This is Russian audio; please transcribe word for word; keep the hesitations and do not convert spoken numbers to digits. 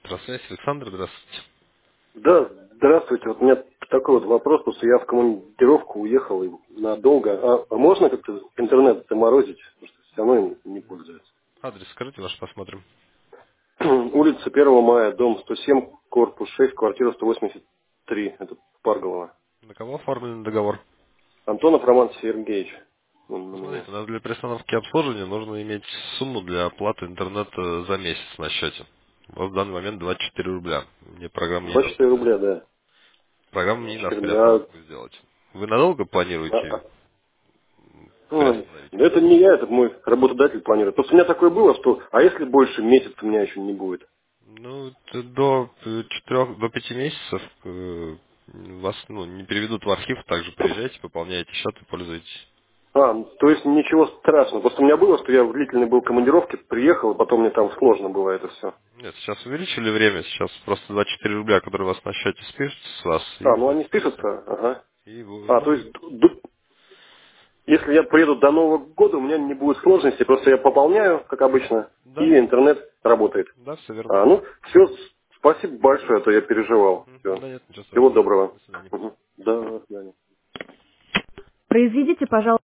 Электросвязь. Александр, здравствуйте. Да, здравствуйте. Вот у меня такой вот вопрос, потому что я в командировку уехал и надолго. А, а можно как-то интернет заморозить? Потому что все равно им не пользуется. Адрес скажите ваш, посмотрим. Улица первого мая, дом сто семь, корпус шесть, квартира сто восемьдесят три. Это Парголова. На кого оформлен договор? Антонов Роман Сергеевич. Он на Посмотрите, меня. у нас для приостановки обслуживания нужно иметь сумму для оплаты интернета за месяц на счете. У вас в данный момент двадцать четыре рубля. Мне программа не двадцать даст четыре это. рубля, да. Программа не двадцать даст четыре рубля. А, приостановку сделать. Вы надолго а, планируете а, ой, приостановить? да это не я, это мой работодатель планирует. Просто у меня такое было, что а если больше месяца у меня еще не будет? Ну, т- до э, четырех, до пяти месяцев э, вас ну, не переведут в архив, также приезжайте, пополняете счет и пользуетесь. А, ну, то есть ничего страшного. Просто у меня было, что я в длительной был командировке, приехал, и потом мне там сложно было это все. Нет, сейчас увеличили время, сейчас просто двадцать четыре рубля, которые у вас на счете спишутся с вас, и А, ну будет они все. спишутся, ага. И вы- А, то ну, есть, д- если я приеду до Нового года, у меня не будет сложностей, просто я пополняю, как обычно, да, и интернет работает. да, все верно. А, ну, все, спасибо большое, а то я переживал. Мгм. Все. Да нет, ничего Всего страшного. доброго. До свидания. Мгм. Да, до свидания. Произведите, пожалуйста.